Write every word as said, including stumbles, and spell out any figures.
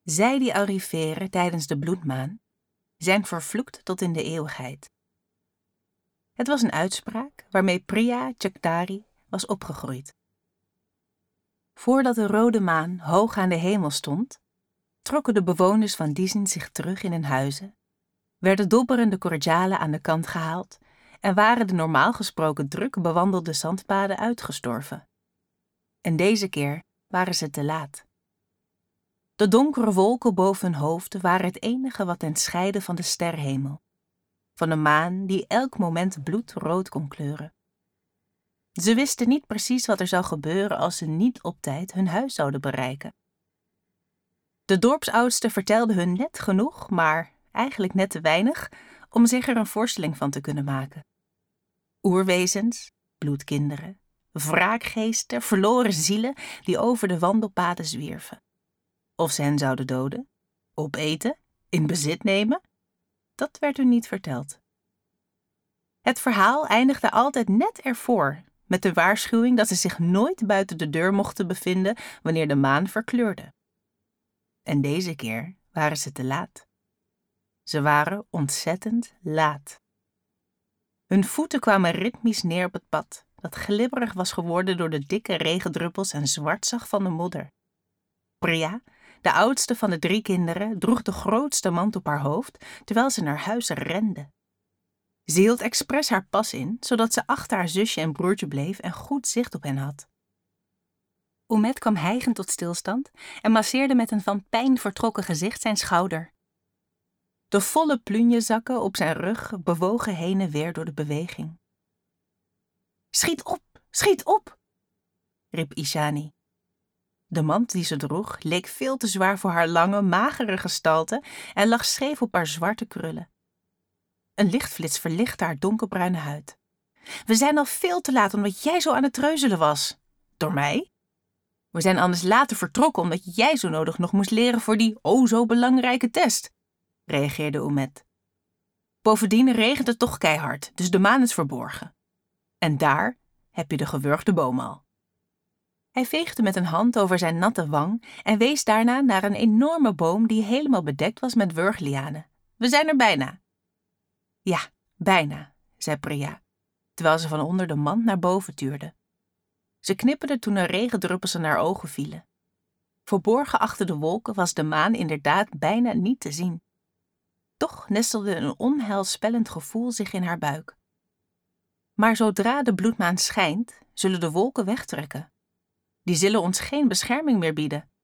Zij die arriveren tijdens de bloedmaan, zijn vervloekt tot in de eeuwigheid. Het was een uitspraak waarmee Priya Chaktari was opgegroeid. Voordat de rode maan hoog aan de hemel stond, trokken de bewoners van Diesen zich terug in hun huizen, werden dobberende kordialen aan de kant gehaald en waren de normaal gesproken druk bewandelde zandpaden uitgestorven. En deze keer waren ze te laat. De donkere wolken boven hun hoofden waren het enige wat hen scheidde van de sterrenhemel, van de maan die elk moment bloedrood kon kleuren. Ze wisten niet precies wat er zou gebeuren als ze niet op tijd hun huis zouden bereiken. De dorpsoudste vertelde hun net genoeg, maar eigenlijk net te weinig, om zich er een voorstelling van te kunnen maken. Oerwezens, bloedkinderen, wraakgeesten, verloren zielen die over de wandelpaden zwierven. Of ze hen zouden doden, opeten, in bezit nemen, dat werd hun niet verteld. Het verhaal eindigde altijd net ervoor, met de waarschuwing dat ze zich nooit buiten de deur mochten bevinden wanneer de maan verkleurde. En deze keer waren ze te laat. Ze waren ontzettend laat. Hun voeten kwamen ritmisch neer op het pad, dat glibberig was geworden door de dikke regendruppels en zwart zag van de modder. Priya, de oudste van de drie kinderen, droeg de grootste mand op haar hoofd, terwijl ze naar huis rende. Ze hield expres haar pas in, zodat ze achter haar zusje en broertje bleef en goed zicht op hen had. Oemet kwam hijgend tot stilstand en masseerde met een van pijn vertrokken gezicht zijn schouder. De volle plunjezakken op zijn rug bewogen heen en weer door de beweging. "Schiet op, schiet op!" riep Ishani. De mand die ze droeg leek veel te zwaar voor haar lange, magere gestalte en lag scheef op haar zwarte krullen. Een lichtflits verlichtte haar donkerbruine huid. "We zijn al veel te laat omdat jij zo aan het treuzelen was." "Door mij?" "We zijn anders later vertrokken omdat jij zo nodig nog moest leren voor die o zo belangrijke test," reageerde Oemet. "Bovendien regent het toch keihard, dus de maan is verborgen. En daar heb je de gewurgde boom al." Hij veegde met een hand over zijn natte wang en wees daarna naar een enorme boom die helemaal bedekt was met wurglianen. "We zijn er bijna." "Ja, bijna," zei Priya, terwijl ze van onder de mand naar boven tuurde. Ze knipperde toen er regendruppels aan haar ogen vielen. Verborgen achter de wolken was de maan inderdaad bijna niet te zien. Toch nestelde een onheilspellend gevoel zich in haar buik. Maar zodra de bloedmaan schijnt, zullen de wolken wegtrekken. Die zullen ons geen bescherming meer bieden.